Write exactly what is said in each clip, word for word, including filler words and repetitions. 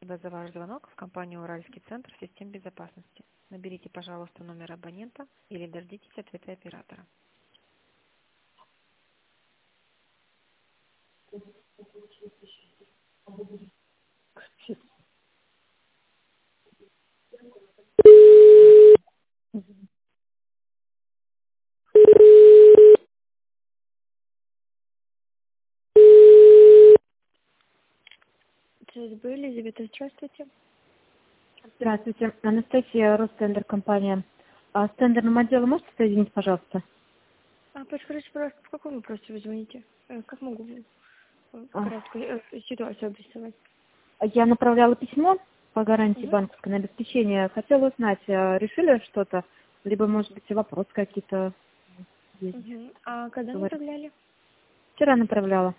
Спасибо за ваш звонок в компанию «Уральский центр систем безопасности». Наберите, пожалуйста, номер абонента или дождитесь ответа оператора. ЦСБ, Елизавета, здравствуйте. Здравствуйте, Анастасия, Ростендер, компания. А с тендерным отделом можете соединить, пожалуйста? А, подскажите, пожалуйста, в каком вопросе вы звоните? Э, Как могу э, А, краткую э, ситуацию обрисовать? Я направляла письмо по гарантии Угу. банковской на обеспечение. Хотела узнать, а решили что-то? Либо, может быть, вопросы какие-то есть? Угу. А когда Говор- направляли? Вчера направляла.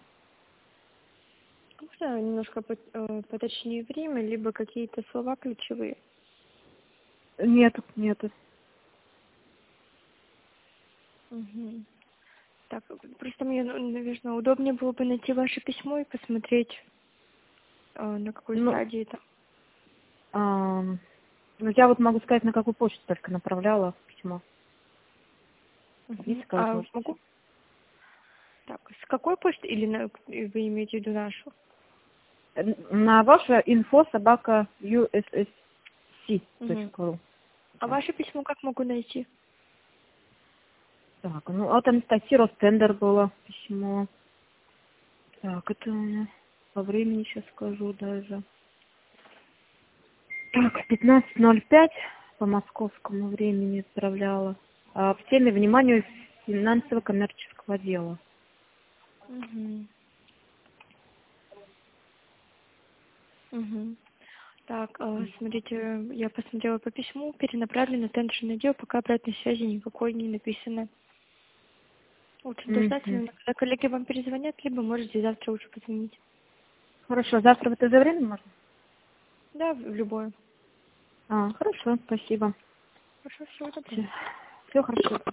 Можно немножко пот- э, поточнее время, либо какие-то слова ключевые? Нету, нету. Угу. Так, просто мне, ну, наверное, удобнее было бы найти ваше письмо и посмотреть, э, на какой Ну, стадии это. ам, ну, я вот могу сказать, на какую почту только направляла письмо. Есть Угу. какая А возможность? могу? Так, с какой почты или на- вы имеете в виду нашу? Н- На ваша инфо собака ю эс эс си Угу. точка ру. А Да. ваше письмо как могу найти? Так, ну от Анастасии Ростендер было письмо. Так, это у меня по времени сейчас скажу даже. Так, пятнадцать ноль пять по московскому времени отправляла. А, в теме вниманию финансово-коммерческого дела. Угу. Угу. Так, э, смотрите, я посмотрела по письму, перенаправлено тендерный отдел, пока обратной связи никакой не написано. Лучше дождаться, Мгм. наверное, когда коллеги вам перезвонят, либо можете завтра лучше позвонить. Хорошо, завтра в это же время можно? Да, в любое. А, хорошо, спасибо. Хорошо, всего доброго. Все, все хорошо.